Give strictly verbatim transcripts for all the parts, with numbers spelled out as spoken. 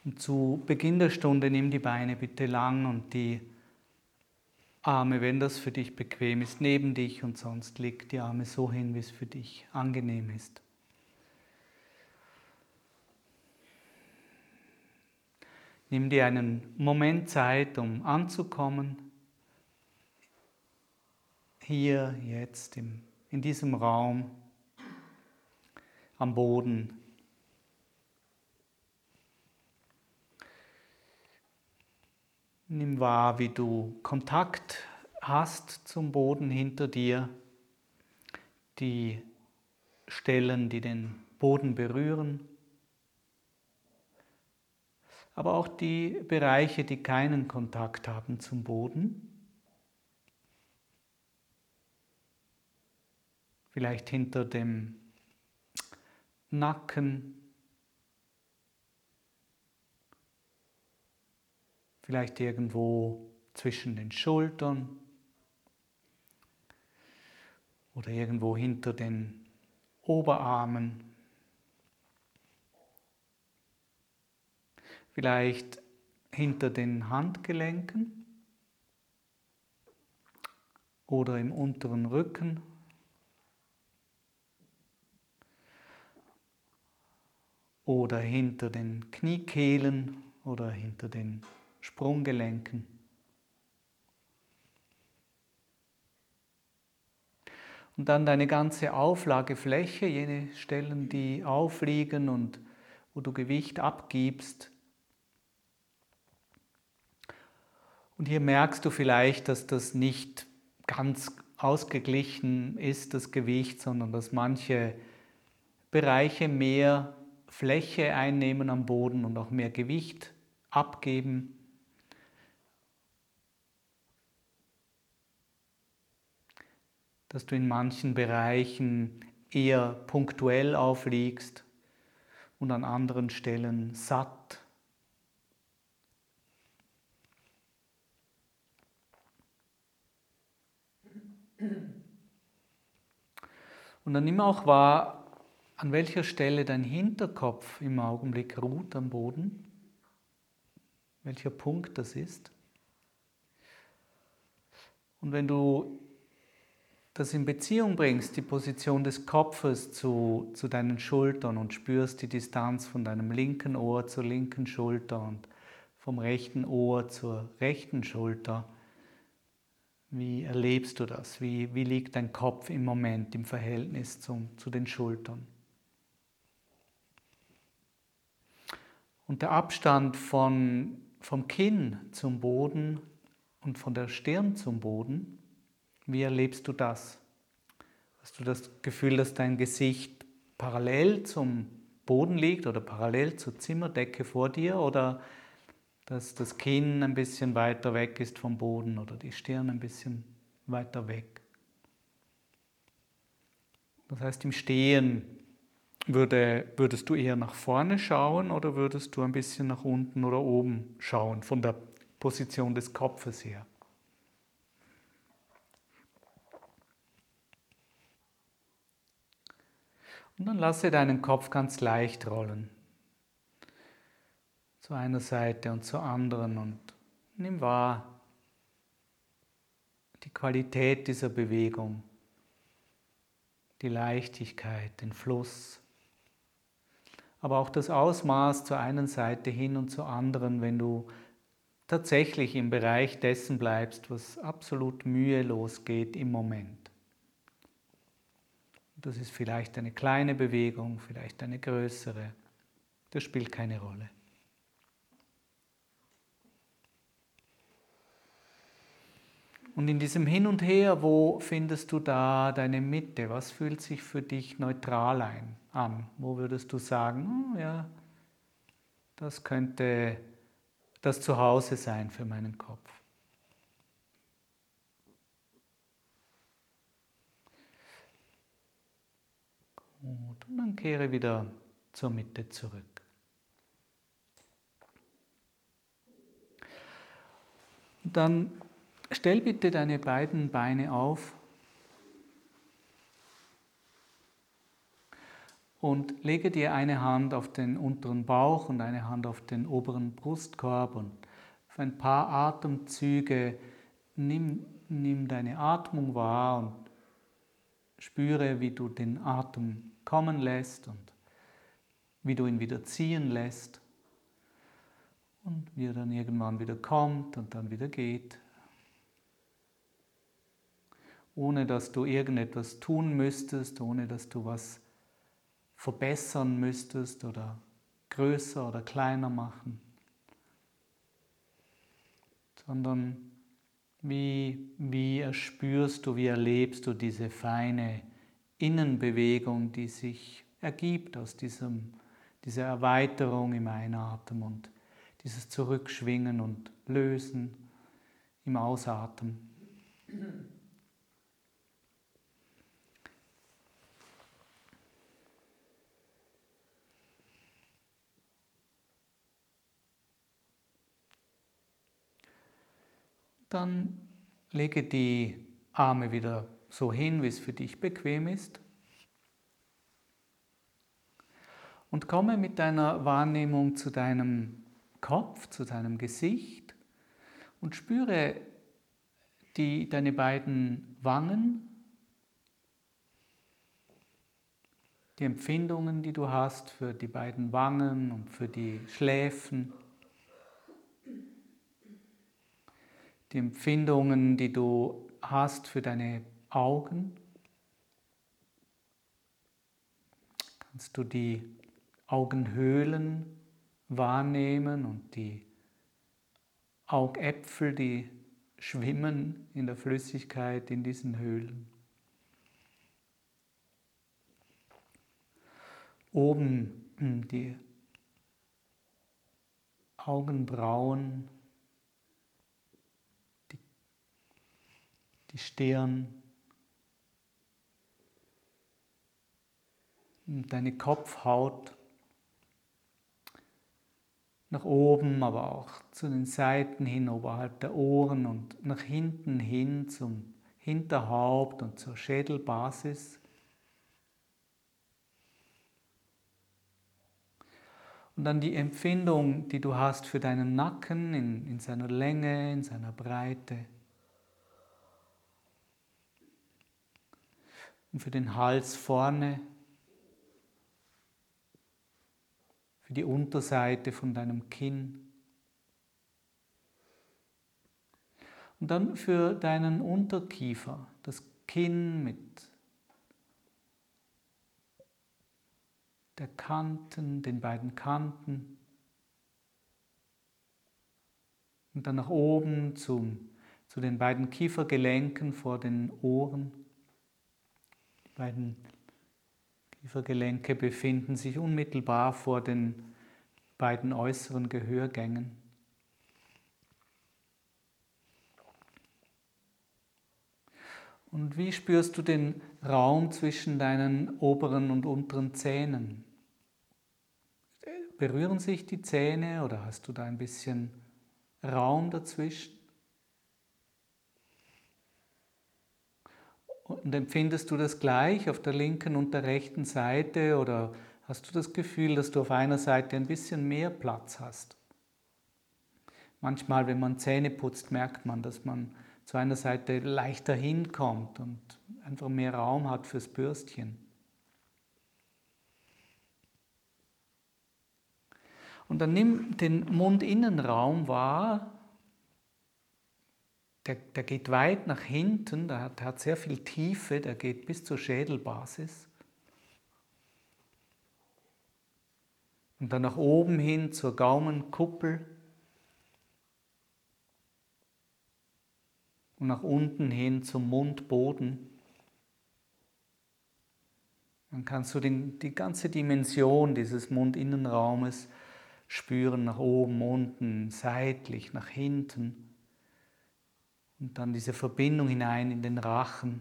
Und zu Beginn der Stunde nimm die Beine bitte lang und die Arme, wenn das für dich bequem ist, neben dich und sonst leg die Arme so hin, wie es für dich angenehm ist. Nimm dir einen Moment Zeit, um anzukommen, hier, jetzt, im, in diesem Raum, am Boden. Nimm wahr, wie du Kontakt hast zum Boden hinter dir, die Stellen, die den Boden berühren, aber auch die Bereiche, die keinen Kontakt haben zum Boden. Vielleicht hinter dem Nacken, vielleicht irgendwo zwischen den Schultern oder irgendwo hinter den Oberarmen. Vielleicht hinter den Handgelenken oder im unteren Rücken. Oder hinter den Kniekehlen oder hinter den Sprunggelenken. Und dann deine ganze Auflagefläche, jene Stellen, die aufliegen und wo du Gewicht abgibst. Und hier merkst du vielleicht, dass das nicht ganz ausgeglichen ist, das Gewicht, sondern dass manche Bereiche mehr Fläche einnehmen am Boden und auch mehr Gewicht abgeben. Dass du in manchen Bereichen eher punktuell aufliegst und an anderen Stellen satt. Und dann nimm auch wahr, an welcher Stelle dein Hinterkopf im Augenblick ruht am Boden, welcher Punkt das ist. Und wenn du das in Beziehung bringst, die Position des Kopfes zu, zu deinen Schultern und spürst die Distanz von deinem linken Ohr zur linken Schulter und vom rechten Ohr zur rechten Schulter, wie erlebst du das? Wie, wie liegt dein Kopf im Moment im Verhältnis zum, zu den Schultern? Und der Abstand von, vom Kinn zum Boden und von der Stirn zum Boden, wie erlebst du das? Hast du das Gefühl, dass dein Gesicht parallel zum Boden liegt oder parallel zur Zimmerdecke vor dir oder dass das Kinn ein bisschen weiter weg ist vom Boden oder die Stirn ein bisschen weiter weg? Das heißt, im Stehen würde, würdest du eher nach vorne schauen oder würdest du ein bisschen nach unten oder oben schauen, von der Position des Kopfes her? Und dann lasse deinen Kopf ganz leicht rollen. Zu einer Seite und zur anderen und nimm wahr die Qualität dieser Bewegung, die Leichtigkeit, den Fluss, aber auch das Ausmaß zur einen Seite hin und zur anderen, wenn du tatsächlich im Bereich dessen bleibst, was absolut mühelos geht im Moment. Das ist vielleicht eine kleine Bewegung, vielleicht eine größere, das spielt keine Rolle. Und in diesem Hin und Her, wo findest du da deine Mitte? Was fühlt sich für dich neutral ein, an? Wo würdest du sagen, oh ja, das könnte das Zuhause sein für meinen Kopf? Gut, und dann kehre wieder zur Mitte zurück. Und dann stell bitte deine beiden Beine auf Und lege dir eine Hand auf den unteren Bauch und eine Hand auf den oberen Brustkorb und für ein paar Atemzüge nimm, nimm deine Atmung wahr und spüre, wie du den Atem kommen lässt und wie du ihn wieder ziehen lässt und wie er dann irgendwann wieder kommt und dann wieder geht. Ohne dass du irgendetwas tun müsstest, ohne dass du was verbessern müsstest oder größer oder kleiner machen, sondern wie, wie erspürst du, wie erlebst du diese feine Innenbewegung, die sich ergibt aus diesem, dieser Erweiterung im Einatmen und dieses Zurückschwingen und Lösen im Ausatmen. Dann lege die Arme wieder so hin, wie es für dich bequem ist. Und komme mit deiner Wahrnehmung zu deinem Kopf, zu deinem Gesicht und spüre die, deine beiden Wangen, die Empfindungen, die du hast für die beiden Wangen und für die Schläfen. Die Empfindungen, die du hast für deine Augen. Kannst du die Augenhöhlen wahrnehmen und die Augäpfel, die schwimmen in der Flüssigkeit in diesen Höhlen. Oben die Augenbrauen, die, die Stirn, deine Kopfhaut, nach oben, aber auch zu den Seiten hin, oberhalb der Ohren und nach hinten hin zum Hinterhaupt und zur Schädelbasis. Und dann die Empfindung, die du hast für deinen Nacken in, in seiner Länge, in seiner Breite. Und für den Hals vorne, für die Unterseite von deinem Kinn. Und dann für deinen Unterkiefer, das Kinn mit der Kanten, den beiden Kanten. Und dann nach oben zum, zu den beiden Kiefergelenken vor den Ohren. Die beiden Kiefergelenke befinden sich unmittelbar vor den beiden äußeren Gehörgängen. Und wie spürst du den Raum zwischen deinen oberen und unteren Zähnen? Berühren sich die Zähne oder hast du da ein bisschen Raum dazwischen? Und empfindest du das gleich auf der linken und der rechten Seite oder hast du das Gefühl, dass du auf einer Seite ein bisschen mehr Platz hast? Manchmal, wenn man Zähne putzt, merkt man, dass man zu einer Seite leichter hinkommt und einfach mehr Raum hat fürs Bürstchen. Und dann nimm den Mundinnenraum wahr. Der, der geht weit nach hinten, der hat, der hat sehr viel Tiefe, der geht bis zur Schädelbasis. Und dann nach oben hin zur Gaumenkuppel. Und nach unten hin zum Mundboden. Dann kannst du den, die ganze Dimension dieses Mundinnenraumes spüren, nach oben, unten, seitlich, nach hinten. Und dann diese Verbindung hinein in den Rachen.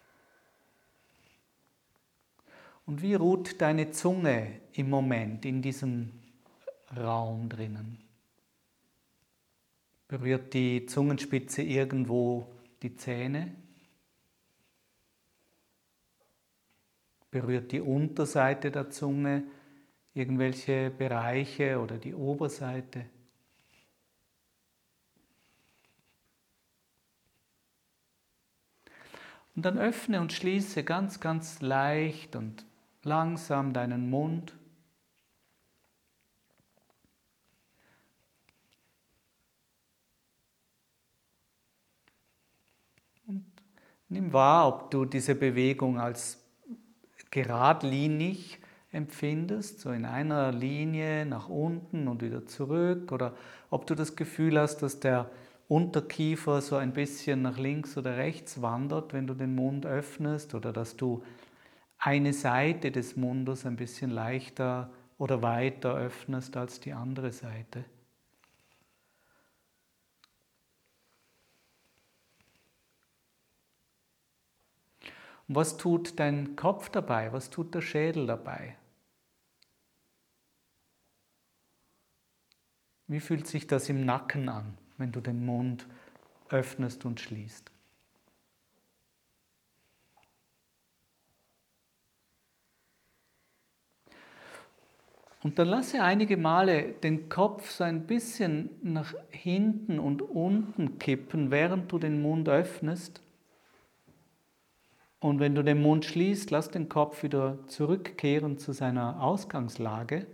Und wie ruht deine Zunge im Moment in diesem Raum drinnen? Berührt die Zungenspitze irgendwo die Zähne? berührt die Unterseite der Zunge irgendwelche Bereiche oder die Oberseite? Und dann öffne und schließe ganz, ganz leicht und langsam deinen Mund. Und nimm wahr, ob du diese Bewegung als geradlinig empfindest, so in einer Linie nach unten und wieder zurück, oder ob du das Gefühl hast, dass der Unterkiefer so ein bisschen nach links oder rechts wandert, wenn du den Mund öffnest, oder dass du eine Seite des Mundes ein bisschen leichter oder weiter öffnest als die andere Seite. Und was tut dein Kopf dabei? Was tut der Schädel dabei? Wie fühlt sich das im Nacken an, wenn du den Mund öffnest und schließt? Und dann lasse einige Male den Kopf so ein bisschen nach hinten und unten kippen, während du den Mund öffnest. Und wenn du den Mund schließt, lass den Kopf wieder zurückkehren zu seiner Ausgangslage.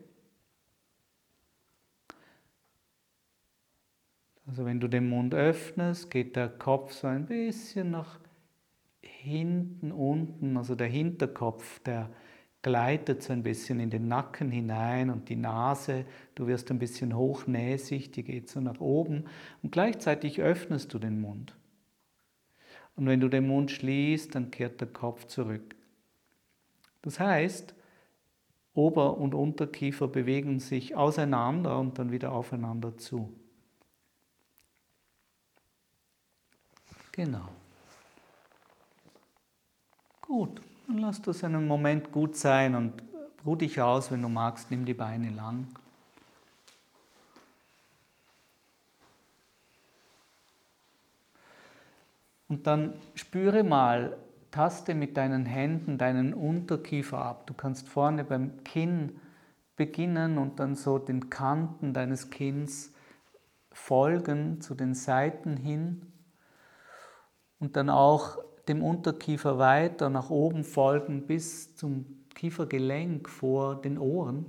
Also wenn du den Mund öffnest, geht der Kopf so ein bisschen nach hinten, unten, also der Hinterkopf, der gleitet so ein bisschen in den Nacken hinein und die Nase, du wirst ein bisschen hochnäsig, die geht so nach oben und gleichzeitig öffnest du den Mund. Und wenn du den Mund schließt, dann kehrt der Kopf zurück. Das heißt, Ober- und Unterkiefer bewegen sich auseinander und dann wieder aufeinander zu. Genau. Gut, dann lass das einen Moment gut sein und ruh dich aus, wenn du magst, nimm die Beine lang. Und dann spüre mal, taste mit deinen Händen deinen Unterkiefer ab. Du kannst vorne beim Kinn beginnen und dann so den Kanten deines Kinns folgen, zu den Seiten hin. Und dann auch dem Unterkiefer weiter nach oben folgen bis zum Kiefergelenk vor den Ohren.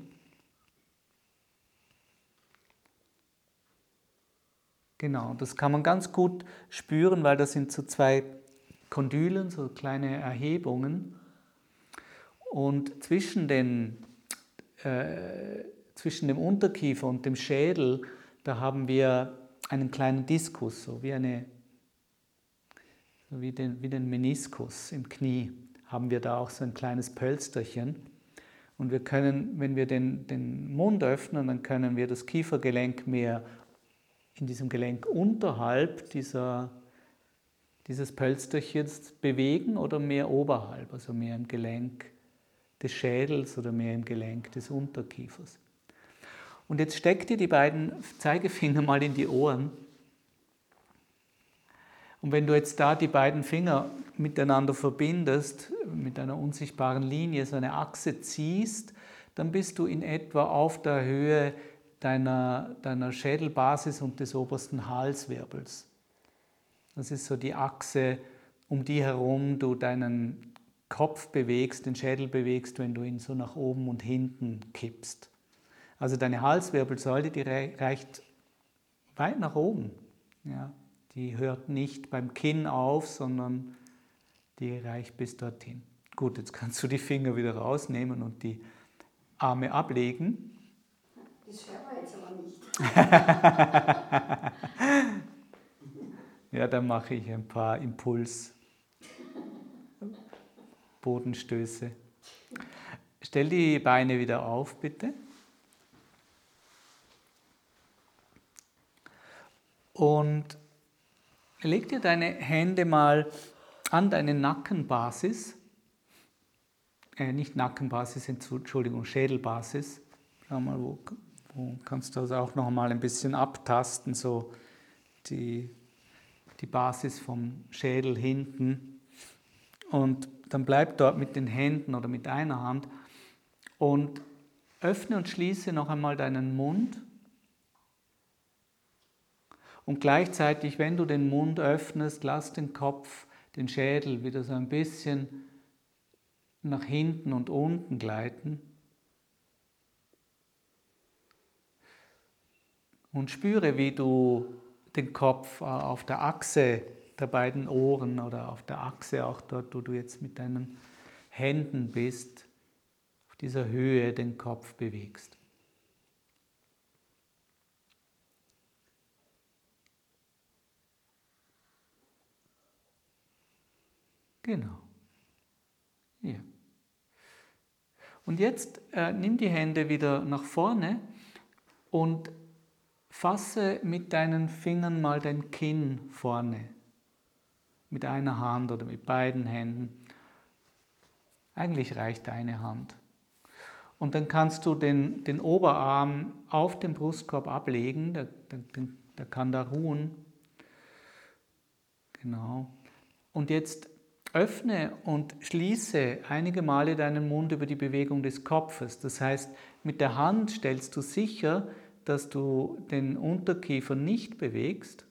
Genau, das kann man ganz gut spüren, weil das sind so zwei Kondylen, so kleine Erhebungen. Und zwischen, den, äh, zwischen dem Unterkiefer und dem Schädel, da haben wir einen kleinen Diskus, so wie, eine, so wie, den, wie den Meniskus im Knie, haben wir da auch so ein kleines Pölsterchen. Und wir können, wenn wir den, den Mund öffnen, dann können wir das Kiefergelenk mehr in diesem Gelenk unterhalb dieser, dieses Pölsterchens bewegen oder mehr oberhalb, also mehr im Gelenk des Schädels oder mehr im Gelenk des Unterkiefers. Und jetzt steck dir die beiden Zeigefinger mal in die Ohren. Und wenn du jetzt da die beiden Finger miteinander verbindest, mit einer unsichtbaren Linie, so eine Achse ziehst, dann bist du in etwa auf der Höhe deiner, deiner Schädelbasis und des obersten Halswirbels. Das ist so die Achse, um die herum du deinen Kopf bewegst, den Schädel bewegst, wenn du ihn so nach oben und hinten kippst. Also deine Halswirbelsäule, die reicht weit nach oben. Ja, die hört nicht beim Kinn auf, sondern die reicht bis dorthin. Gut, jetzt kannst du die Finger wieder rausnehmen und die Arme ablegen. Das schauen wir jetzt aber nicht. Ja, dann mache ich ein paar Impuls-Bodenstöße. Stell die Beine wieder auf, bitte. Und leg dir deine Hände mal an deine Nackenbasis. Äh, nicht Nackenbasis, Entschuldigung, Schädelbasis. Schau mal, wo, wo kannst du das auch noch mal ein bisschen abtasten, so die, die Basis vom Schädel hinten. Und dann bleib dort mit den Händen oder mit einer Hand und öffne und schließe noch einmal deinen Mund. Und gleichzeitig, wenn du den Mund öffnest, lass den Kopf, den Schädel wieder so ein bisschen nach hinten und unten gleiten. Und spüre, wie du den Kopf auf der Achse der beiden Ohren oder auf der Achse, auch dort, wo du jetzt mit deinen Händen bist, auf dieser Höhe den Kopf bewegst. Genau. Ja. Und jetzt äh, nimm die Hände wieder nach vorne und fasse mit deinen Fingern mal dein Kinn vorne. Mit einer Hand oder mit beiden Händen. Eigentlich reicht eine Hand. Und dann kannst du den, den Oberarm auf den Brustkorb ablegen, der, der, der kann da ruhen. Genau. Und jetzt öffne und schließe einige Male deinen Mund über die Bewegung des Kopfes. Das heißt, mit der Hand stellst du sicher, dass du den Unterkiefer nicht bewegst.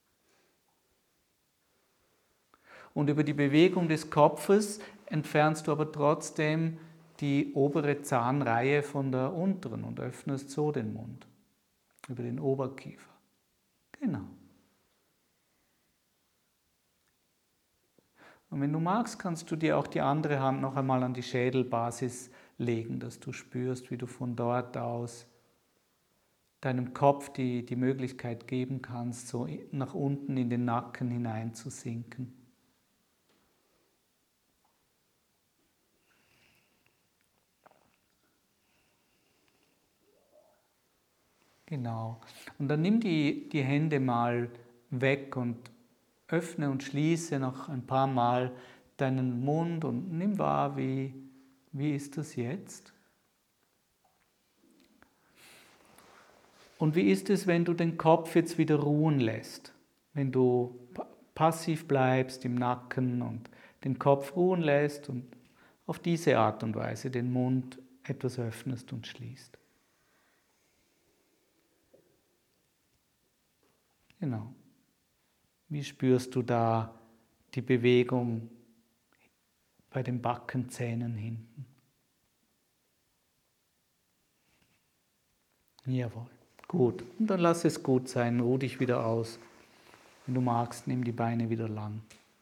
Und über die Bewegung des Kopfes entfernst du aber trotzdem die obere Zahnreihe von der unteren und öffnest so den Mund über den Oberkiefer. Genau. Und wenn du magst, kannst du dir auch die andere Hand noch einmal an die Schädelbasis legen, dass du spürst, wie du von dort aus deinem Kopf die, die Möglichkeit geben kannst, so nach unten in den Nacken hineinzusinken. Genau. Und dann nimm die, die Hände mal weg und öffne und schließe noch ein paar Mal deinen Mund und nimm wahr, wie, wie ist das jetzt? Und wie ist es, wenn du den Kopf jetzt wieder ruhen lässt? Wenn du passiv bleibst im Nacken und den Kopf ruhen lässt und auf diese Art und Weise den Mund etwas öffnest und schließt. Genau. Wie spürst du da die Bewegung bei den Backenzähnen hinten? Jawohl. Gut. Und dann lass es gut sein. Ruh dich wieder aus. Wenn du magst, nimm die Beine wieder lang.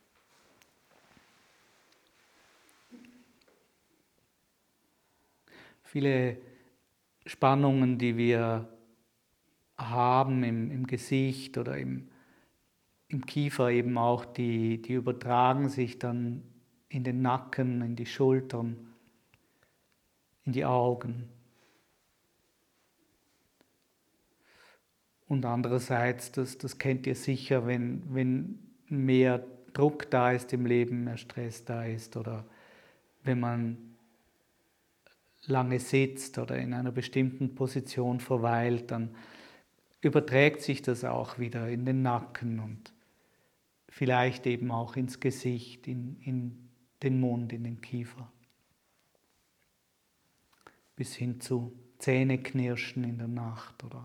Viele Spannungen, die wir haben im, im Gesicht oder im, im Kiefer eben auch, die, die übertragen sich dann in den Nacken, in die Schultern, in die Augen. Und andererseits, das, das kennt ihr sicher, wenn, wenn mehr Druck da ist im Leben, mehr Stress da ist oder wenn man lange sitzt oder in einer bestimmten Position verweilt, dann überträgt sich das auch wieder in den Nacken und vielleicht eben auch ins Gesicht, in, in den Mund, in den Kiefer. Bis hin zu Zähneknirschen in der Nacht oder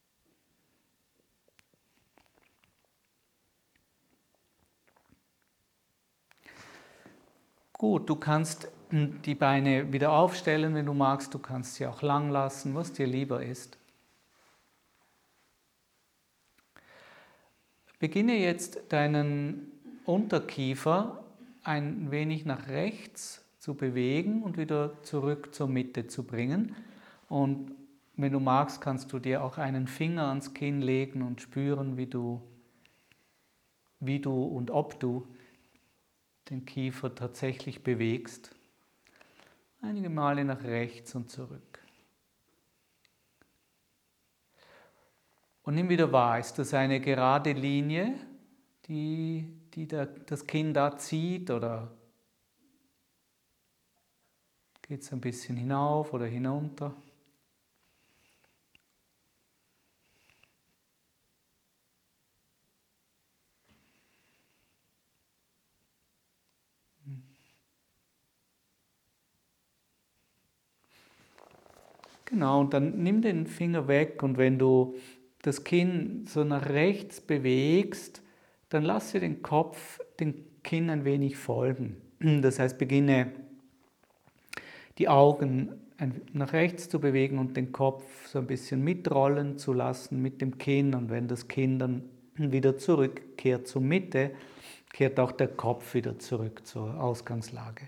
gut, du kannst die Beine wieder aufstellen, wenn du magst. Du kannst sie auch lang lassen, was dir lieber ist. Beginne jetzt deinen Unterkiefer ein wenig nach rechts zu bewegen und wieder zurück zur Mitte zu bringen. Und wenn du magst, kannst du dir auch einen Finger ans Kinn legen und spüren, wie du, wie du und ob du den Kiefer tatsächlich bewegst. Einige Male nach rechts und zurück. Und nimm wieder wahr, ist das eine gerade Linie, die, die der, das Kinn da zieht, oder geht es ein bisschen hinauf oder hinunter? Genau, und dann nimm den Finger weg und wenn du das Kinn so nach rechts bewegst, dann lasse den Kopf dem Kinn ein wenig folgen. Das heißt, beginne die Augen nach rechts zu bewegen und den Kopf so ein bisschen mitrollen zu lassen mit dem Kinn. Und wenn das Kinn dann wieder zurückkehrt zur Mitte, kehrt auch der Kopf wieder zurück zur Ausgangslage.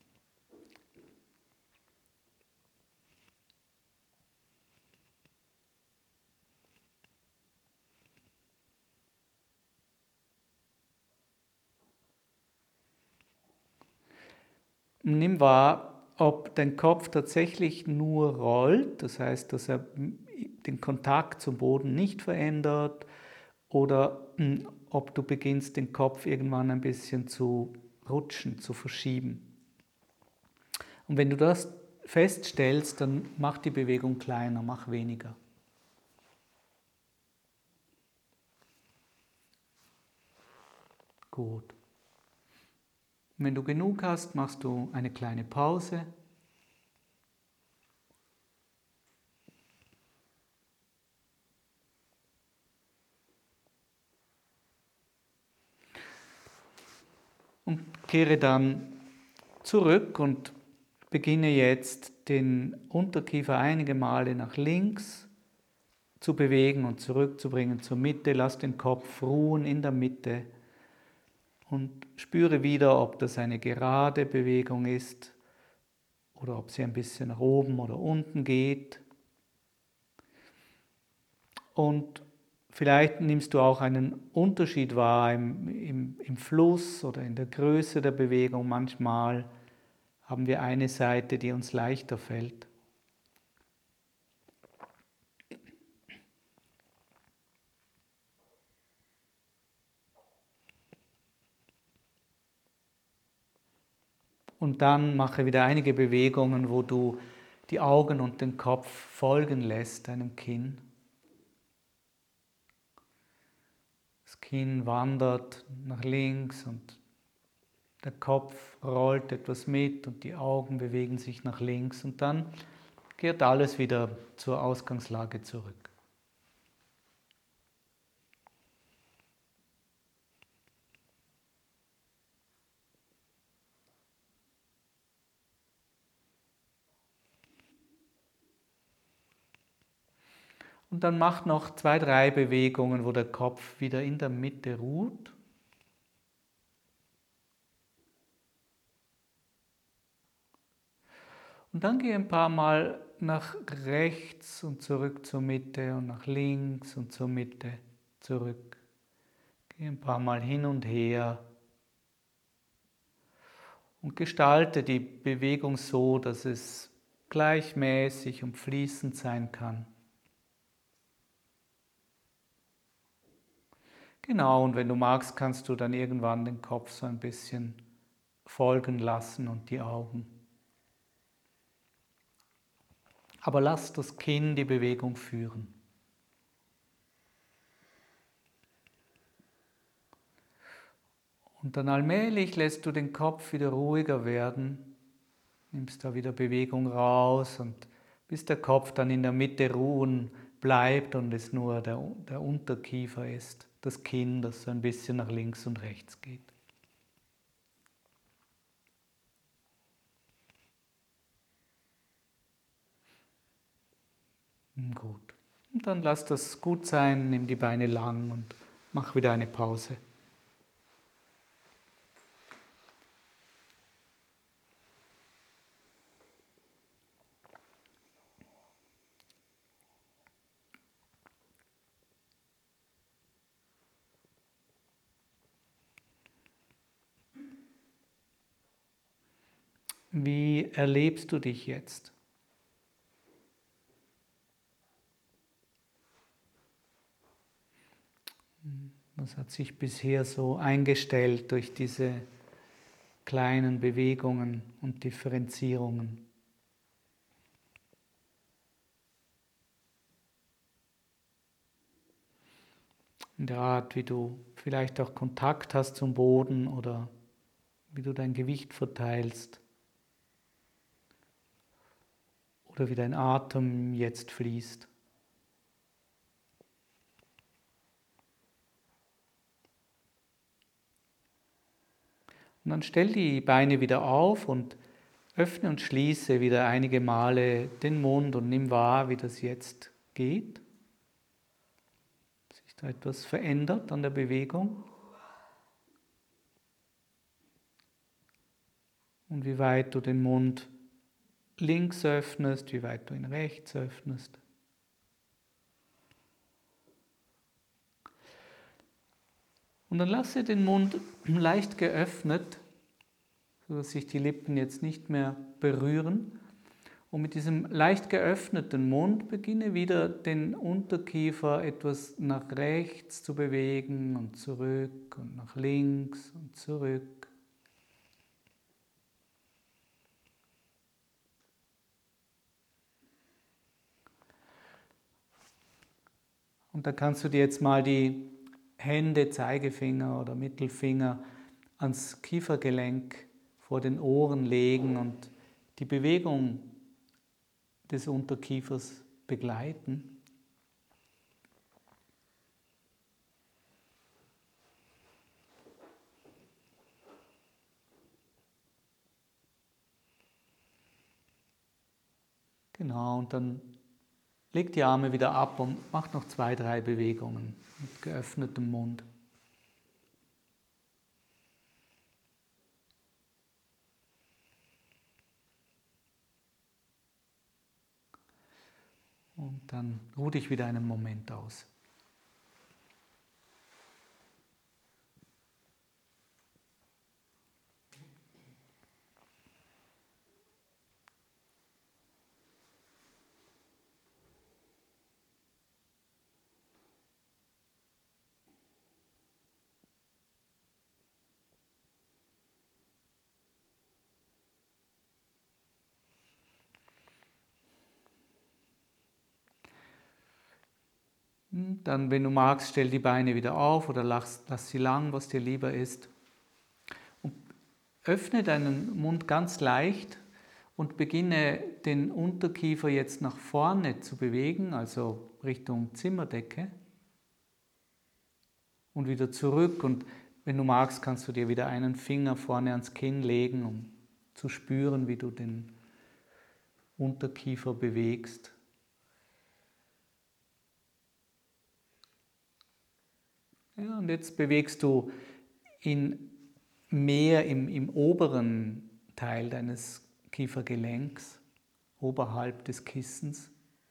Nimm wahr, ob dein Kopf tatsächlich nur rollt, das heißt, dass er den Kontakt zum Boden nicht verändert, oder ob du beginnst, den Kopf irgendwann ein bisschen zu rutschen, zu verschieben. Und wenn du das feststellst, dann mach die Bewegung kleiner, mach weniger. Gut. Wenn du genug hast, machst du eine kleine Pause. Und kehre dann zurück und beginne jetzt den Unterkiefer einige Male nach links zu bewegen und zurückzubringen zur Mitte. Lass den Kopf ruhen in der Mitte und spüre wieder, ob das eine gerade Bewegung ist oder ob sie ein bisschen nach oben oder unten geht. Und vielleicht nimmst du auch einen Unterschied wahr im, im, im Fluss oder in der Größe der Bewegung. Manchmal haben wir eine Seite, die uns leichter fällt. Und dann mache wieder einige Bewegungen, wo du die Augen und den Kopf folgen lässt, deinem Kinn. Das Kinn wandert nach links und der Kopf rollt etwas mit und die Augen bewegen sich nach links und dann kehrt alles wieder zur Ausgangslage zurück. Und dann macht noch zwei, drei Bewegungen, wo der Kopf wieder in der Mitte ruht. Und dann gehe ein paar Mal nach rechts und zurück zur Mitte und nach links und zur Mitte zurück. Gehe ein paar Mal hin und her und gestalte die Bewegung so, dass es gleichmäßig und fließend sein kann. Genau, und wenn du magst, kannst du dann irgendwann den Kopf so ein bisschen folgen lassen und die Augen. Aber lass das Kinn die Bewegung führen. Und dann allmählich lässt du den Kopf wieder ruhiger werden, nimmst da wieder Bewegung raus und bis der Kopf dann in der Mitte ruhen bleibt und es nur der, der Unterkiefer ist, das Kinn, das so ein bisschen nach links und rechts geht. Gut. Und dann lass das gut sein, nimm die Beine lang und mach wieder eine Pause. Wie erlebst du dich jetzt? Was hat sich bisher so eingestellt durch diese kleinen Bewegungen und Differenzierungen? In der Art, wie du vielleicht auch Kontakt hast zum Boden oder wie du dein Gewicht verteilst. oder wie dein Atem jetzt fließt. Und dann stell die Beine wieder auf und öffne und schließe wieder einige Male den Mund und nimm wahr, wie das jetzt geht. Ob sich da etwas verändert an der Bewegung. Und wie weit du den Mund links öffnest, wie weit du ihn rechts öffnest. Und dann lasse den Mund leicht geöffnet, sodass sich die Lippen jetzt nicht mehr berühren. Und mit diesem leicht geöffneten Mund beginne wieder den Unterkiefer etwas nach rechts zu bewegen und zurück und nach links und zurück. Und da kannst du dir jetzt mal die Hände, Zeigefinger oder Mittelfinger ans Kiefergelenk vor den Ohren legen und die Bewegung des Unterkiefers begleiten. Genau, und dann leg die Arme wieder ab und mach noch zwei, drei Bewegungen mit geöffnetem Mund. Und dann ruh dich wieder einen Moment aus. Dann, wenn du magst, stell die Beine wieder auf oder lass, lass sie lang, was dir lieber ist. Und öffne deinen Mund ganz leicht und beginne den Unterkiefer jetzt nach vorne zu bewegen, also Richtung Zimmerdecke. Und wieder zurück. Und wenn du magst, kannst du dir wieder einen Finger vorne ans Kinn legen, um zu spüren, wie du den Unterkiefer bewegst. Ja, und jetzt bewegst du ihn mehr im, im oberen Teil deines Kiefergelenks, oberhalb des Kissens.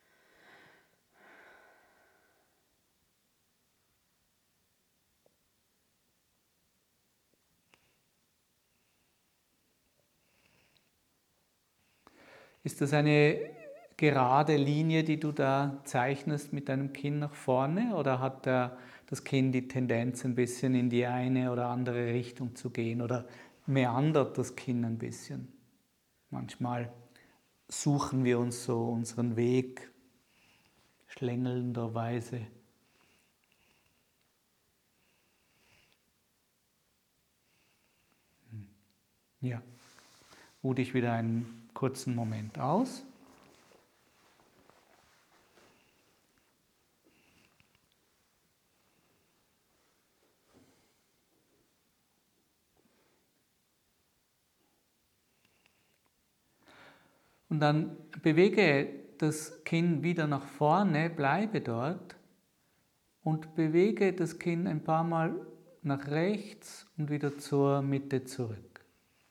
Ist das eine gerade Linie, die du da zeichnest mit deinem Kinn nach vorne, oder hat der, das Kinn die Tendenz, ein bisschen in die eine oder andere Richtung zu gehen, oder meandert das Kinn ein bisschen? Manchmal suchen wir uns so unseren Weg schlängelnderweise. Ja, ruh dich wieder einen kurzen Moment aus. Und dann bewege das Kinn wieder nach vorne, bleibe dort und bewege das Kinn ein paar Mal nach rechts und wieder zur Mitte zurück.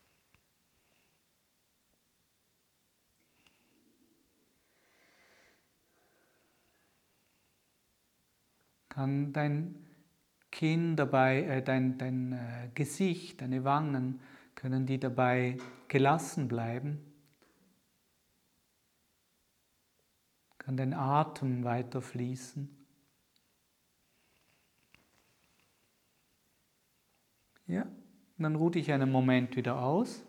Kann dein Kinn dabei, äh, dein, dein äh, Gesicht, deine Wangen, können die dabei gelassen bleiben? Kann dein Atem weiter fließen? Ja, und dann ruh dich einen Moment wieder aus.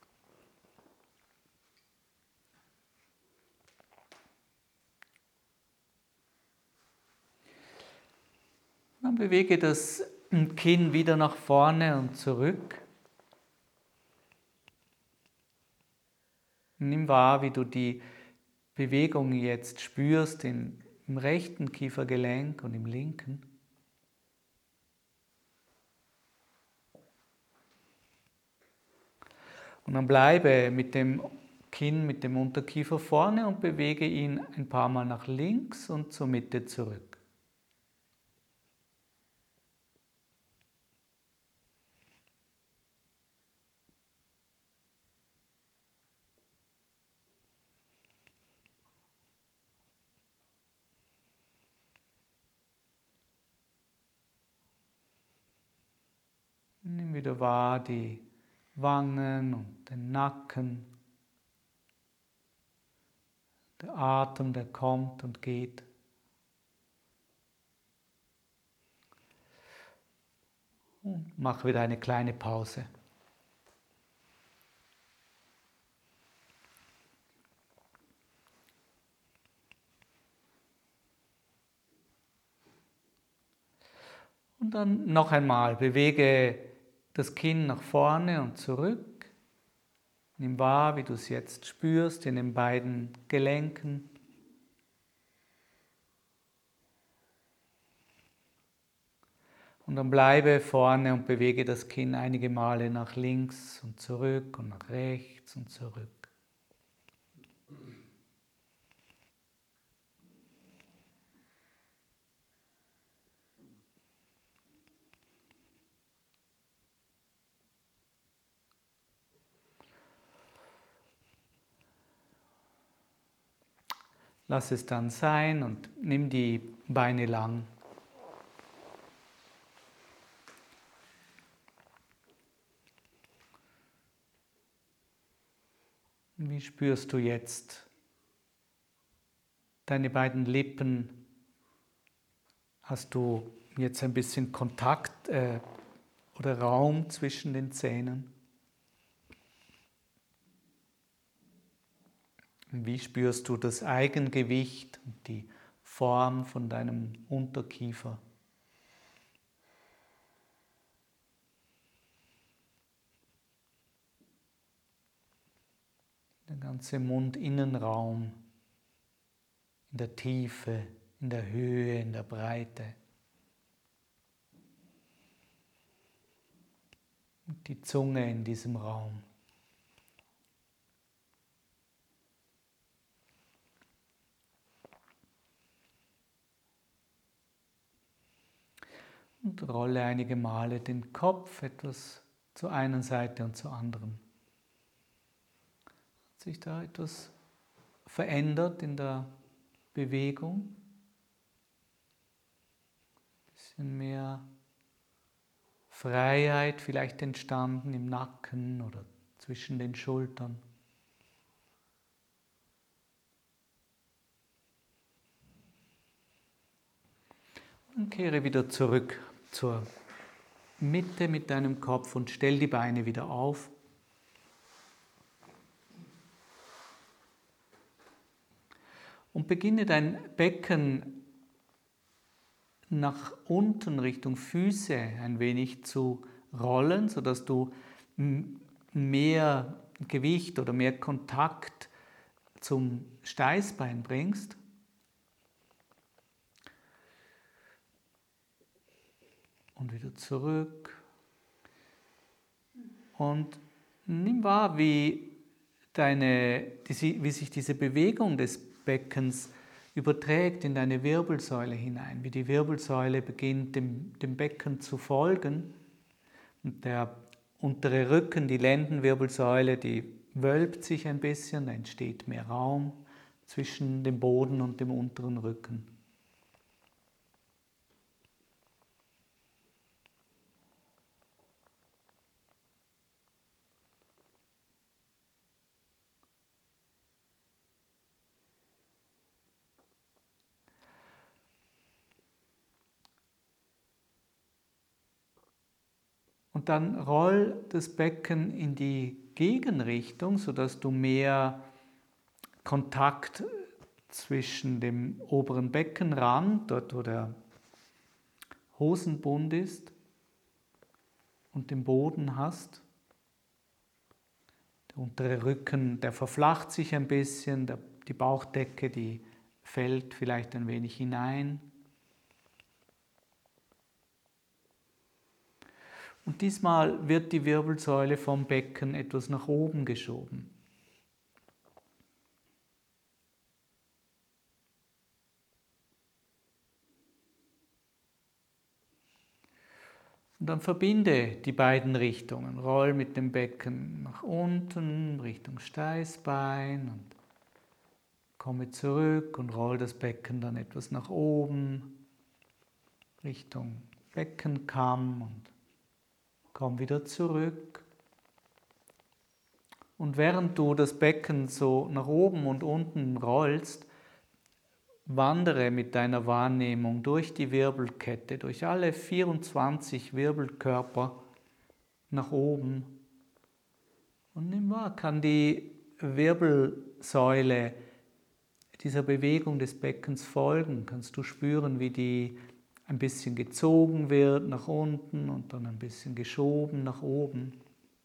Dann bewege das Kinn wieder nach vorne und zurück. Nimm wahr, wie du die Bewegung jetzt spürst in, im rechten Kiefergelenk und im linken. Und dann bleibe mit dem Kinn, mit dem Unterkiefer vorne und bewege ihn ein paar Mal nach links und zur Mitte zurück. Nimm wieder wahr die Wangen und den Nacken, der Atem, der kommt und geht. Und mach wieder eine kleine Pause. Und dann noch einmal, bewege das Kinn nach vorne und zurück. Nimm wahr, wie du es jetzt spürst in den beiden Gelenken. Und dann bleibe vorne und bewege das Kinn einige Male nach links und zurück und nach rechts und zurück. Lass es dann sein und nimm die Beine lang. Wie spürst du jetzt deine beiden Lippen? Hast du jetzt ein bisschen Kontakt äh, oder Raum zwischen den Zähnen? Wie spürst du das Eigengewicht und die Form von deinem Unterkiefer? Der ganze Mundinnenraum in der Tiefe, in der Höhe, in der Breite. Und die Zunge in diesem Raum. Und rolle einige Male den Kopf etwas zur einen Seite und zur anderen. Hat sich da etwas verändert in der Bewegung? Ein bisschen mehr Freiheit vielleicht entstanden im Nacken oder zwischen den Schultern. Und kehre wieder zurück zur Mitte mit deinem Kopf und stell die Beine wieder auf. Und beginne dein Becken nach unten Richtung Füße ein wenig zu rollen, sodass du mehr Gewicht oder mehr Kontakt zum Steißbein bringst. Und wieder zurück. Und nimm wahr, wie, deine, wie sich diese Bewegung des Beckens überträgt in deine Wirbelsäule hinein, wie die Wirbelsäule beginnt dem, dem Becken zu folgen. Und der untere Rücken, die Lendenwirbelsäule, die wölbt sich ein bisschen, da entsteht mehr Raum zwischen dem Boden und dem unteren Rücken. Und dann roll das Becken in die Gegenrichtung, sodass du mehr Kontakt zwischen dem oberen Beckenrand, dort wo der Hosenbund ist, und dem Boden hast. Der untere Rücken, der verflacht sich ein bisschen, der, die Bauchdecke, die fällt vielleicht ein wenig hinein. Und diesmal wird die Wirbelsäule vom Becken etwas nach oben geschoben. Und dann verbinde die beiden Richtungen. Roll mit dem Becken nach unten, Richtung Steißbein und komme zurück und roll das Becken dann etwas nach oben, Richtung Beckenkamm und komm wieder zurück. Und während du das Becken so nach oben und unten rollst, wandere mit deiner Wahrnehmung durch die Wirbelkette, durch alle vierundzwanzig Wirbelkörper nach oben. Und nimm wahr, kann die Wirbelsäule dieser Bewegung des Beckens folgen? Kannst du spüren, wie die ein bisschen gezogen wird nach unten und dann ein bisschen geschoben nach oben?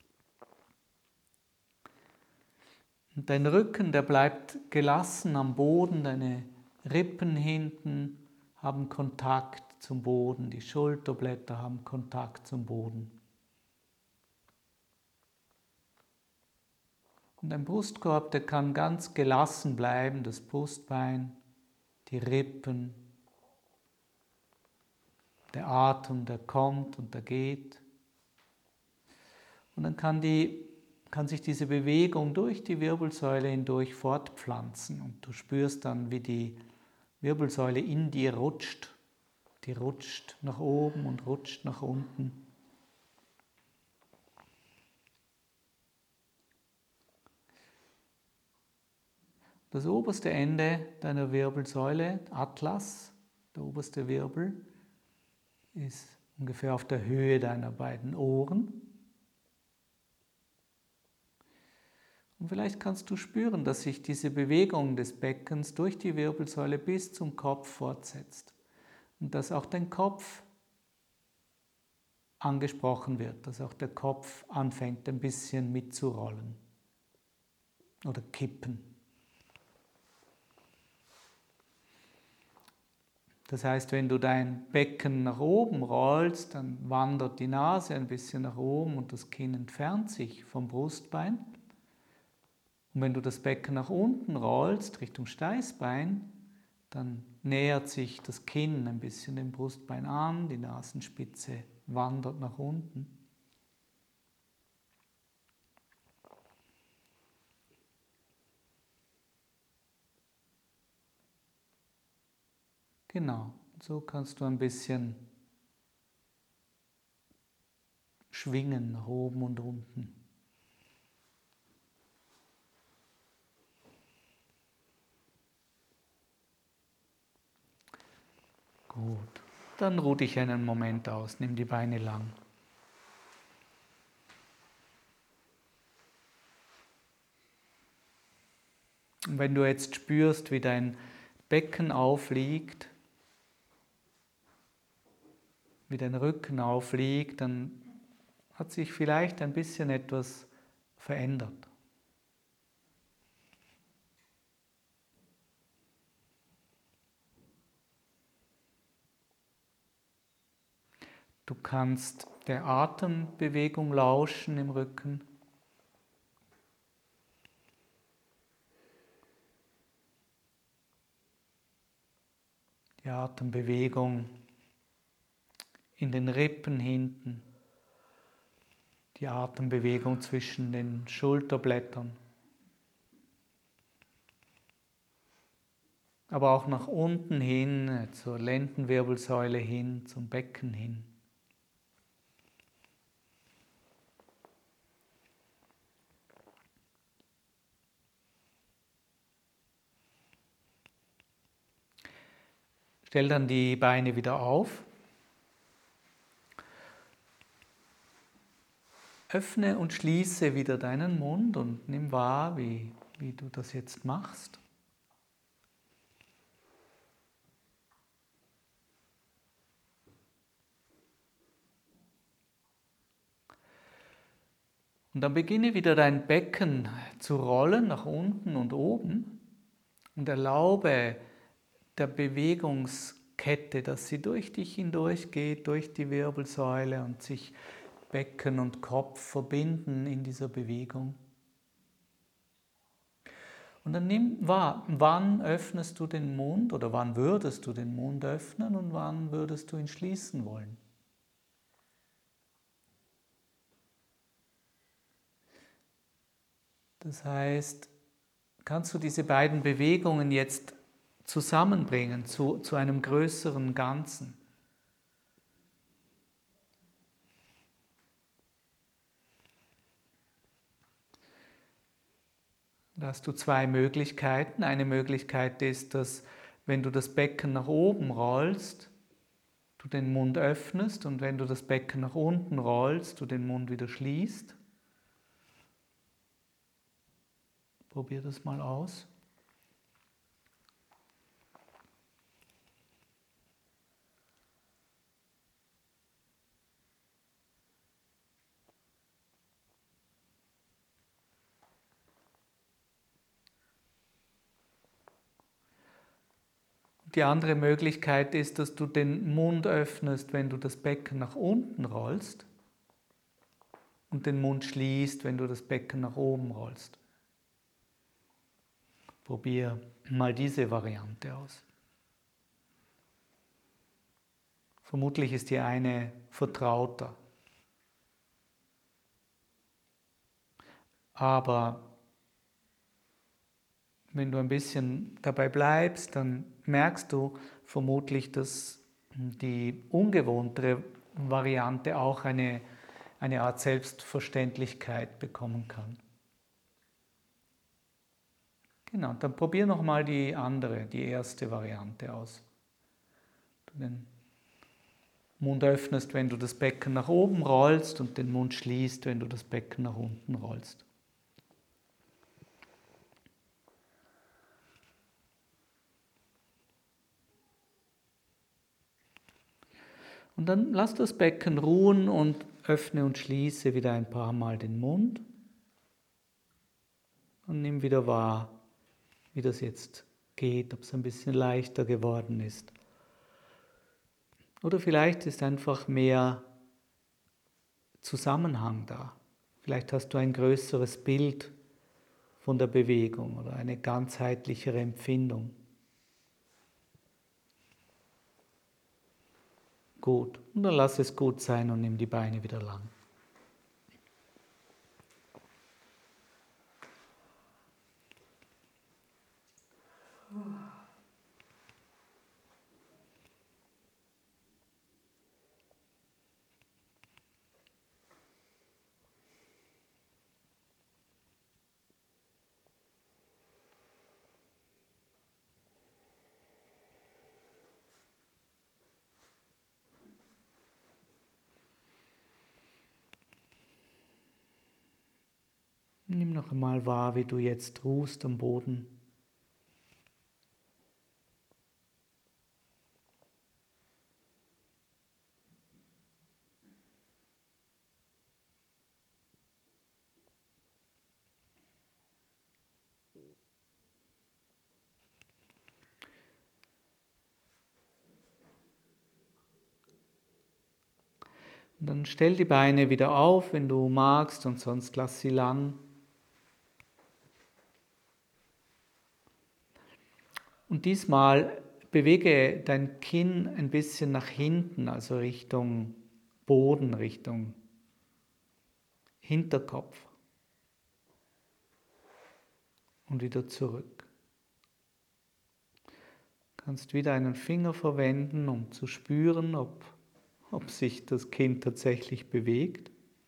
Und dein Rücken, der bleibt gelassen am Boden, deine Rippen hinten haben Kontakt zum Boden, die Schulterblätter haben Kontakt zum Boden. Und dein Brustkorb, der kann ganz gelassen bleiben, das Brustbein, die Rippen, der Atem, der kommt und der geht. Und dann kann, die, kann sich diese Bewegung durch die Wirbelsäule hindurch fortpflanzen und du spürst dann, wie die Wirbelsäule in dir rutscht. Die rutscht nach oben und rutscht nach unten. Das oberste Ende deiner Wirbelsäule, Atlas, der oberste Wirbel, ist ungefähr auf der Höhe deiner beiden Ohren. Und vielleicht kannst du spüren, dass sich diese Bewegung des Beckens durch die Wirbelsäule bis zum Kopf fortsetzt. Und dass auch dein Kopf angesprochen wird, dass auch der Kopf anfängt ein bisschen mitzurollen oder kippen. Das heißt, wenn du dein Becken nach oben rollst, dann wandert die Nase ein bisschen nach oben und das Kinn entfernt sich vom Brustbein. Und wenn du das Becken nach unten rollst, Richtung Steißbein, dann nähert sich das Kinn ein bisschen dem Brustbein an, die Nasenspitze wandert nach unten. Genau, so kannst du ein bisschen schwingen nach oben und unten. Gut, dann ruh dich einen Moment aus, nimm die Beine lang. Und wenn du jetzt spürst, wie dein Becken aufliegt, wie dein Rücken aufliegt, dann hat sich vielleicht ein bisschen etwas verändert. Du kannst der Atembewegung lauschen im Rücken. Die Atembewegung in den Rippen hinten. Die Atembewegung zwischen den Schulterblättern. Aber auch nach unten hin, zur Lendenwirbelsäule hin, zum Becken hin. Stell dann die Beine wieder auf. Öffne und schließe wieder deinen Mund und nimm wahr, wie, wie du das jetzt machst. Und dann beginne wieder dein Becken zu rollen nach unten und oben. Und erlaube der Bewegungskette, dass sie durch dich hindurchgeht, durch die Wirbelsäule und sich Becken und Kopf verbinden in dieser Bewegung. Und dann nimm wahr, wann öffnest du den Mund oder wann würdest du den Mund öffnen und wann würdest du ihn schließen wollen. Das heißt, kannst du diese beiden Bewegungen jetzt zusammenbringen zu, zu einem größeren Ganzen? Da hast du zwei Möglichkeiten. Eine Möglichkeit ist, dass wenn du das Becken nach oben rollst, du den Mund öffnest und wenn du das Becken nach unten rollst, du den Mund wieder schließt. Probier das mal aus. Die andere Möglichkeit ist, dass du den Mund öffnest, wenn du das Becken nach unten rollst und den Mund schließt, wenn du das Becken nach oben rollst. Probier mal diese Variante aus. Vermutlich ist die eine vertrauter. Aber wenn du ein bisschen dabei bleibst, dann merkst du vermutlich, dass die ungewohntere Variante auch eine, eine Art Selbstverständlichkeit bekommen kann. Genau, dann probier nochmal die andere, die erste Variante aus. Du den Mund öffnest, wenn du das Becken nach oben rollst und den Mund schließt, wenn du das Becken nach unten rollst. Und dann lass das Becken ruhen und öffne und schließe wieder ein paar Mal den Mund. Und nimm wieder wahr, wie das jetzt geht, ob es ein bisschen leichter geworden ist. Oder vielleicht ist einfach mehr Zusammenhang da. Vielleicht hast du ein größeres Bild von der Bewegung oder eine ganzheitlichere Empfindung. Gut, und dann lass es gut sein und nimm die Beine wieder lang. Nimm noch einmal wahr, wie du jetzt ruhst am Boden. Und dann stell die Beine wieder auf, wenn du magst, und sonst lass sie lang. Und diesmal bewege dein Kinn ein bisschen nach hinten, also Richtung Boden, Richtung Hinterkopf. Und wieder zurück. Du kannst wieder einen Finger verwenden, um zu spüren, ob, ob sich das Kinn tatsächlich bewegt.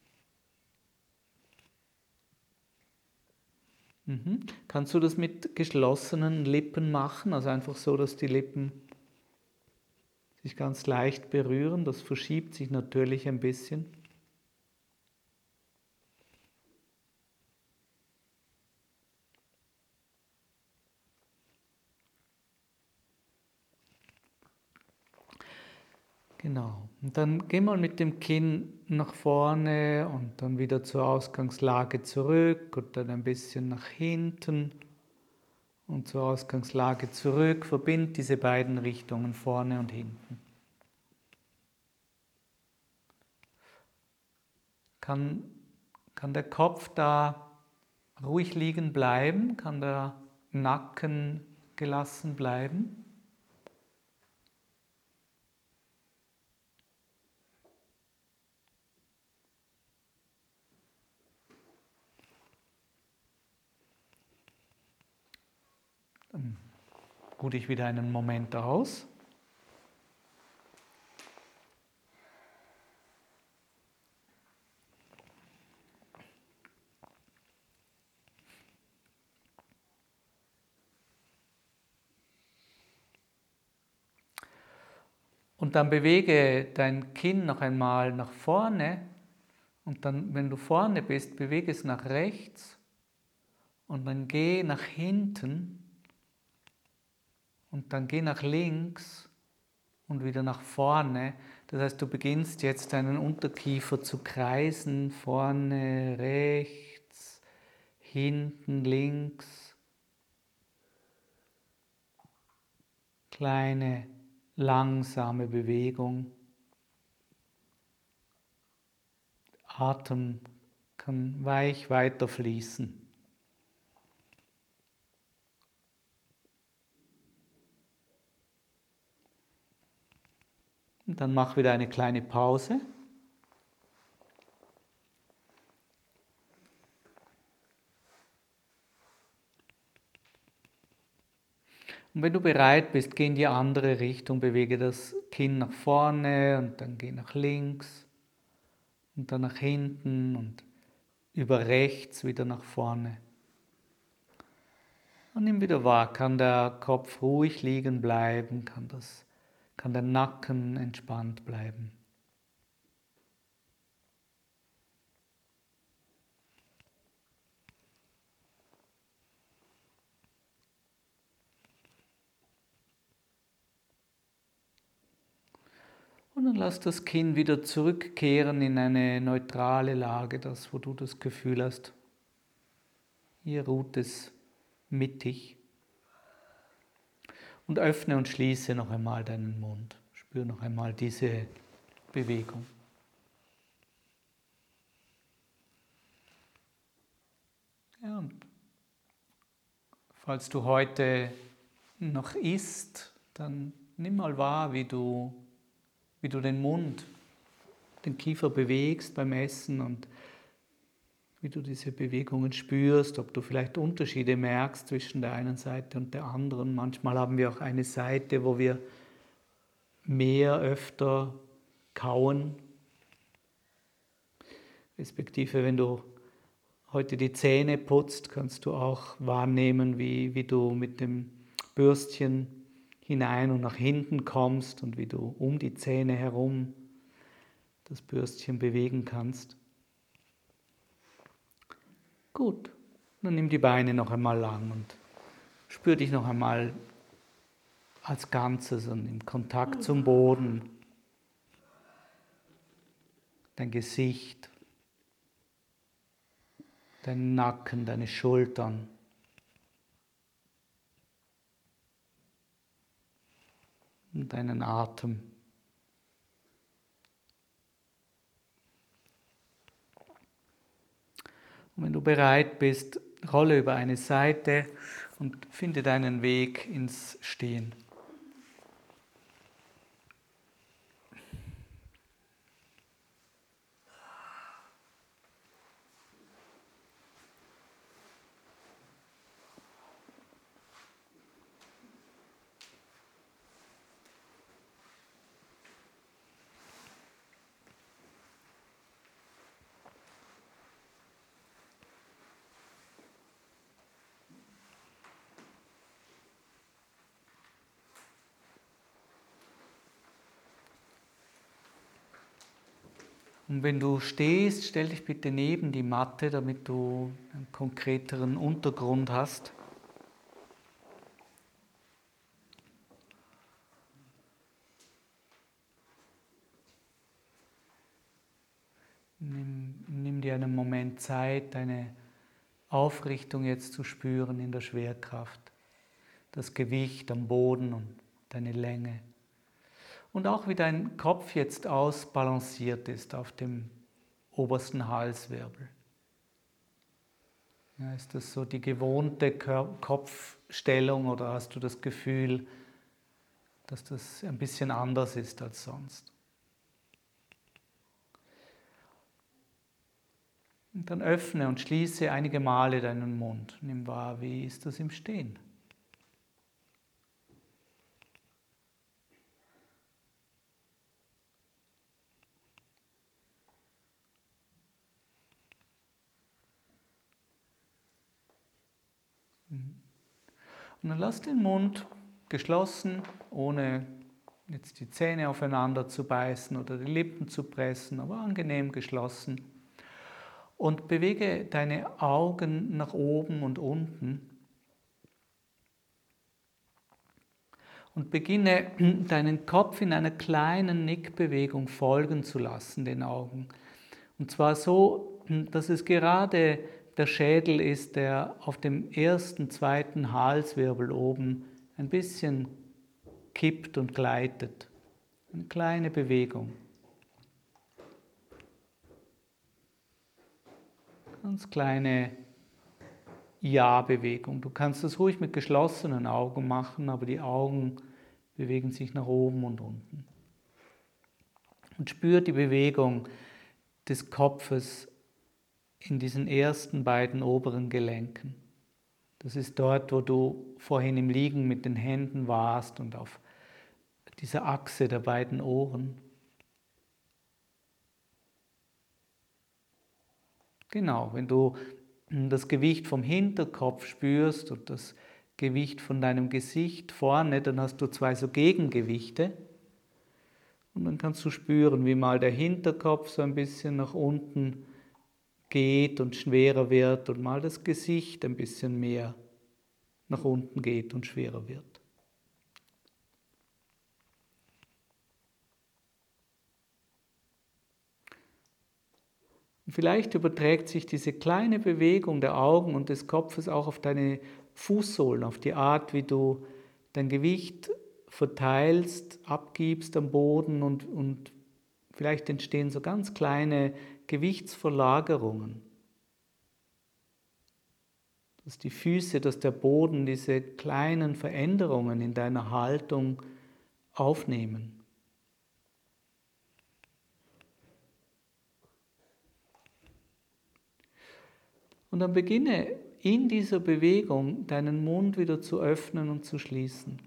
Mhm. Kannst du das mit geschlossenen Lippen machen, also einfach so, dass die Lippen sich ganz leicht berühren? Das verschiebt sich natürlich ein bisschen. Genau. Und dann geh mal mit dem Kinn nach vorne und dann wieder zur Ausgangslage zurück und dann ein bisschen nach hinten und zur Ausgangslage zurück. Verbind diese beiden Richtungen, vorne und hinten. Kann, kann der Kopf da ruhig liegen bleiben? Kann der Nacken gelassen bleiben? Dann ruh dich wieder einen Moment aus. Und dann bewege dein Kinn noch einmal nach vorne und dann, wenn du vorne bist, bewege es nach rechts und dann geh nach hinten und dann geh nach links und wieder nach vorne. Das heißt, du beginnst jetzt deinen Unterkiefer zu kreisen, vorne, rechts, hinten, links. Kleine langsame Bewegung. Atem kann weich weiterfließen. Und dann mach wieder eine kleine Pause. Und wenn du bereit bist, geh in die andere Richtung, bewege das Kinn nach vorne und dann geh nach links und dann nach hinten und über rechts wieder nach vorne. Und nimm wieder wahr, kann der Kopf ruhig liegen bleiben, kann, das, kann der Nacken entspannt bleiben. Und dann lass das Kinn wieder zurückkehren in eine neutrale Lage, das, wo du das Gefühl hast, hier ruht es mittig. Und öffne und schließe noch einmal deinen Mund. Spür noch einmal diese Bewegung. Ja, und falls du heute noch isst, dann nimm mal wahr, wie du wie du den Mund, den Kiefer bewegst beim Essen und wie du diese Bewegungen spürst, ob du vielleicht Unterschiede merkst zwischen der einen Seite und der anderen. Manchmal haben wir auch eine Seite, wo wir mehr, öfter kauen. Respektive, wenn du heute die Zähne putzt, kannst du auch wahrnehmen, wie, wie du mit dem Bürstchen hinein und nach hinten kommst und wie du um die Zähne herum das Bürstchen bewegen kannst. Gut, dann nimm die Beine noch einmal lang und spür dich noch einmal als Ganzes und im Kontakt zum Boden, dein Gesicht, dein Nacken, deine Schultern. Und deinen Atem. Und wenn du bereit bist, rolle über eine Seite und finde deinen Weg ins Stehen. Und wenn du stehst, stell dich bitte neben die Matte, damit du einen konkreteren Untergrund hast. Nimm, nimm dir einen Moment Zeit, deine Aufrichtung jetzt zu spüren in der Schwerkraft. das Gewicht am Boden und deine Länge. Und auch wie dein Kopf jetzt ausbalanciert ist auf dem obersten Halswirbel. Ja, ist das so die gewohnte Kopfstellung oder hast du das Gefühl, dass das ein bisschen anders ist als sonst? Und dann öffne und schließe einige Male deinen Mund. Nimm wahr, wie ist das im Stehen? Und dann lass den Mund geschlossen, ohne jetzt die Zähne aufeinander zu beißen oder die Lippen zu pressen, aber angenehm geschlossen. Und bewege deine Augen nach oben und unten. Und beginne deinen Kopf in einer kleinen Nickbewegung folgen zu lassen, den Augen. Und zwar so, dass es gerade der Schädel ist, der auf dem ersten, zweiten Halswirbel oben ein bisschen kippt und gleitet. Eine kleine Bewegung. Ganz kleine Ja-Bewegung. Du kannst das ruhig mit geschlossenen Augen machen, aber die Augen bewegen sich nach oben und unten. Und spür die Bewegung des Kopfes in diesen ersten beiden oberen Gelenken. Das ist dort, wo du vorhin im Liegen mit den Händen warst und auf dieser Achse der beiden Ohren. Genau, wenn du das Gewicht vom Hinterkopf spürst und das Gewicht von deinem Gesicht vorne, dann hast du zwei so Gegengewichte. Und dann kannst du spüren, wie mal der Hinterkopf so ein bisschen nach unten geht und schwerer wird und mal das Gesicht ein bisschen mehr nach unten geht und schwerer wird. Und vielleicht überträgt sich diese kleine Bewegung der Augen und des Kopfes auch auf deine Fußsohlen, auf die Art, wie du dein Gewicht verteilst, abgibst am Boden und, und vielleicht entstehen so ganz kleine Gewichtsverlagerungen. Dass die Füße, dass der Boden diese kleinen Veränderungen in deiner Haltung aufnehmen. Und dann beginne in dieser Bewegung deinen Mund wieder zu öffnen und zu schließen.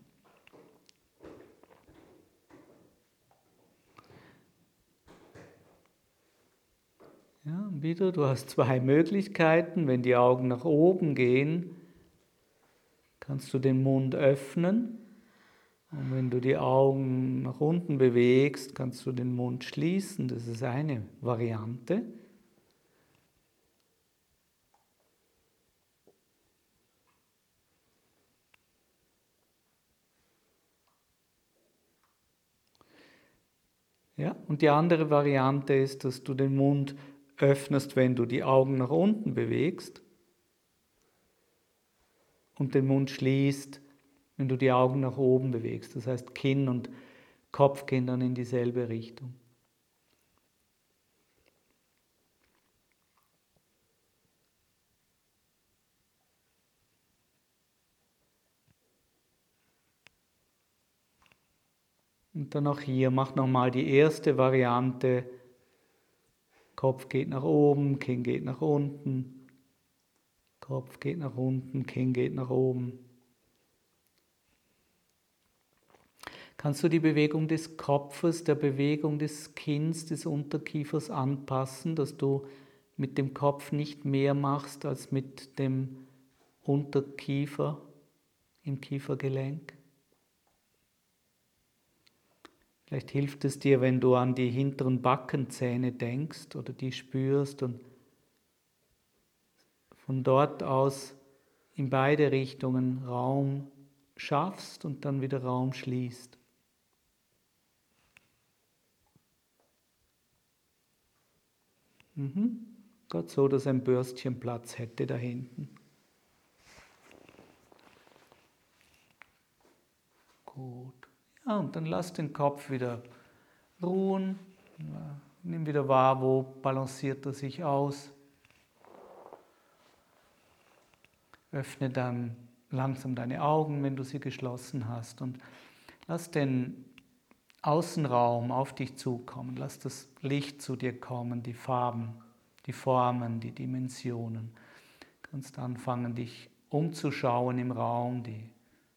Ja, wieder, du hast zwei Möglichkeiten. Wenn die Augen nach oben gehen, kannst du den Mund öffnen. Und wenn du die Augen nach unten bewegst, kannst du den Mund schließen. Das ist eine Variante. Ja, und die andere Variante ist, dass du den Mund öffnest, wenn du die Augen nach unten bewegst und den Mund schließt, wenn du die Augen nach oben bewegst. Das heißt, Kinn und Kopf gehen dann in dieselbe Richtung. Und dann auch hier, mach nochmal die erste Variante. Kopf geht nach oben, Kinn geht nach unten. Kopf geht nach unten, Kinn geht nach oben. Kannst du die Bewegung des Kopfes, der Bewegung des Kinns, des Unterkiefers anpassen, dass du mit dem Kopf nicht mehr machst als mit dem Unterkiefer im Kiefergelenk? Vielleicht hilft es dir, wenn du an die hinteren Backenzähne denkst oder die spürst und von dort aus in beide Richtungen Raum schaffst und dann wieder Raum schließt. Mhm. Gott so, dass ein Bürstchen Platz hätte da hinten. Ah, und dann lass den Kopf wieder ruhen. Nimm wieder wahr, wo balanciert er sich aus. Öffne dann langsam deine Augen, wenn du sie geschlossen hast, und lass den Außenraum auf dich zukommen. Lass das Licht zu dir kommen, die Farben, die Formen, die Dimensionen. Du kannst anfangen, dich umzuschauen im Raum, die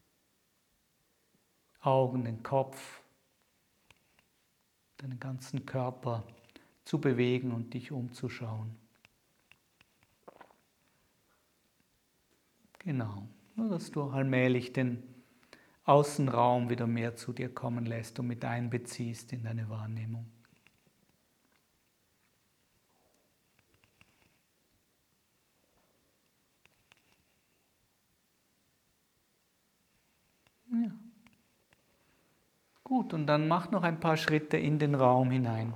Augen, den Kopf, deinen ganzen Körper zu bewegen und dich umzuschauen. Genau, nur dass du allmählich den Außenraum wieder mehr zu dir kommen lässt und mit einbeziehst in deine Wahrnehmung. Ja. Gut, und dann mach noch ein paar Schritte in den Raum hinein.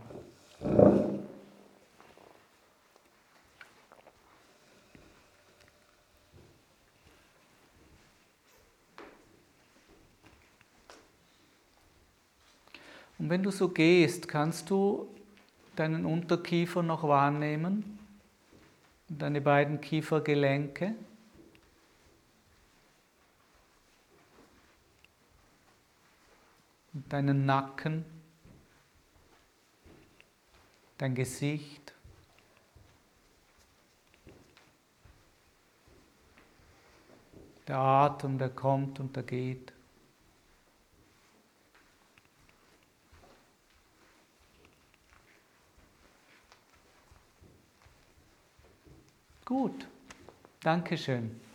Und wenn du so gehst, kannst du deinen Unterkiefer noch wahrnehmen, deine beiden Kiefergelenke. Deinen Nacken, dein Gesicht, der Atem, der kommt und der geht. Gut, Dankeschön.